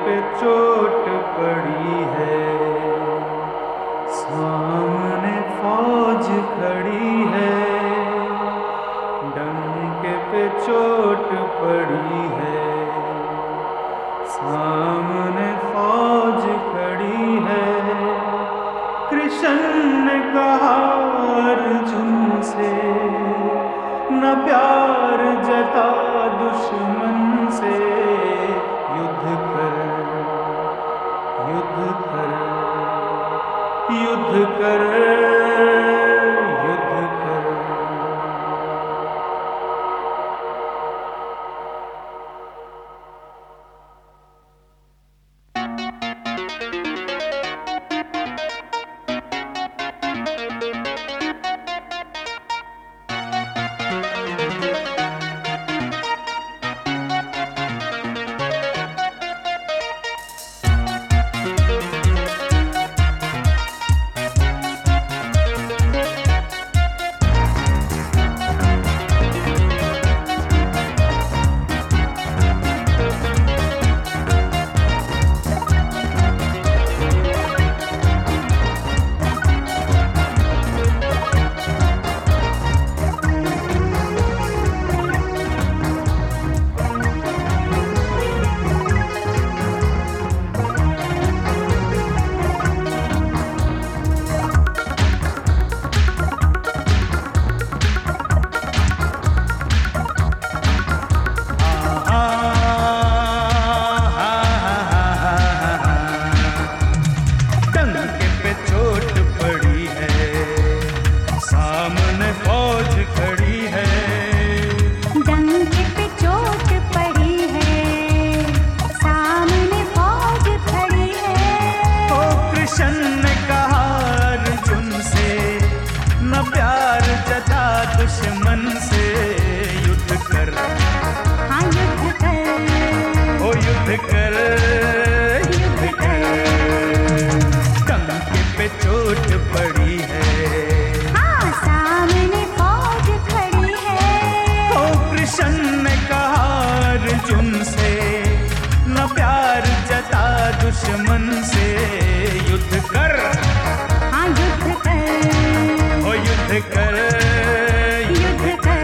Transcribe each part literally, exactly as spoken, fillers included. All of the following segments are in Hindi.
पे चोट पड़ी है, सामने फौज खड़ी है। डंके पे चोट पड़ी है, सामने फौज खड़ी है। कृष्ण ने कहा अर्जुन से, न प्यार जता दुश्मन से। युद्ध कर, युद्ध कर, युद्ध कर, युद्ध कर। दुश्मन से युद्ध कर, हाँ युद्ध कर, ओ युद्ध कर, युद्ध कर। डंके पे चोट पड़ी है, हाँ सामने फौज खड़ी है। ओ कृष्ण ने कहा अर्जुन से, न प्यार जता दुश्मन से। युद्ध कर, हाँ युद्ध कर, ओ युद्ध कर, युद्ध कर।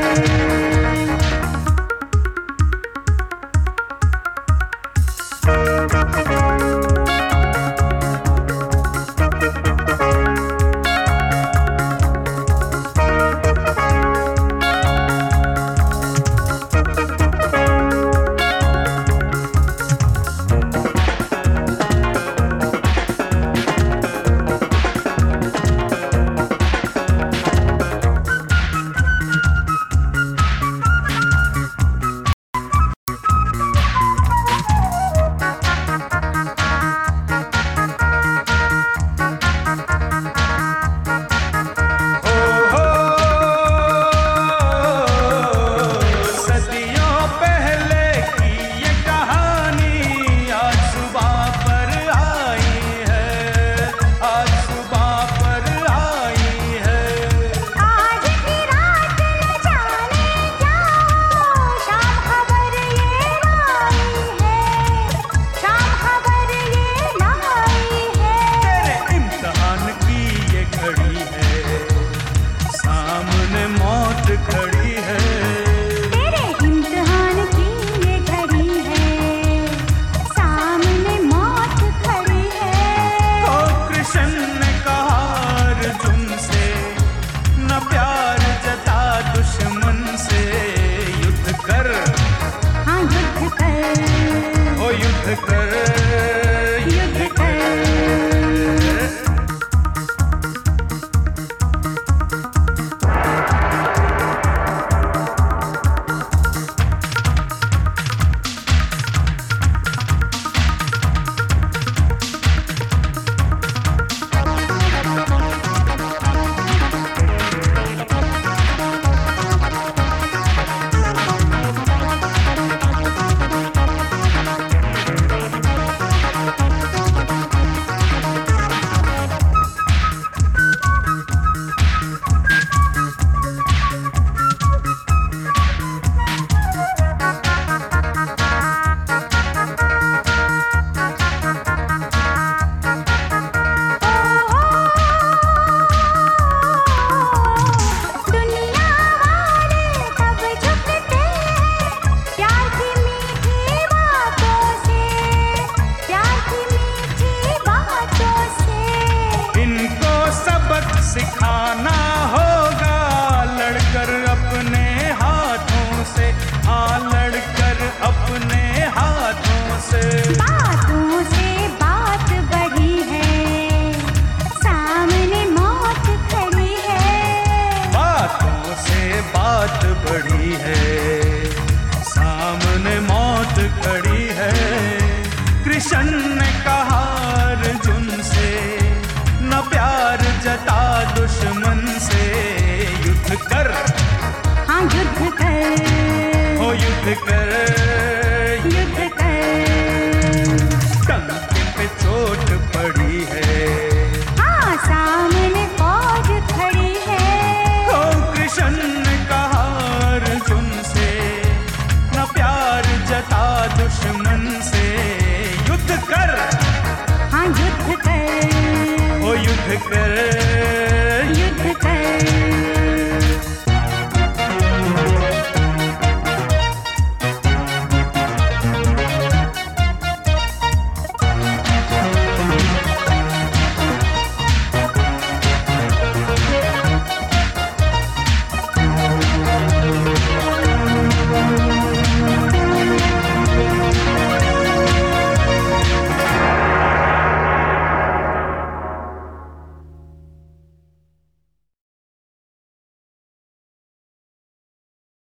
सिखाना होगा लड़कर अपने हाथों से, हाँ लड़कर अपने हाथों से। बातों से बात बढ़ी है, सामने मौत खड़ी है। बातों से बात बढ़ी है, सामने मौत खड़ी है। कृष्ण ने कहा अर्जुन से, न प्यार जता दुश्मन से। युद्ध कर, हाँ युद्ध कर, हो युद्ध कर, युद्ध कर। टंके पे चोट पड़ी है, हाँ सामने फौज खड़ी है। हो कृष्ण ने कहा अर्जुन से, न प्यार जता दुश्मन से। युद्ध कर, हाँ युद्ध कर, हो युद्ध कर।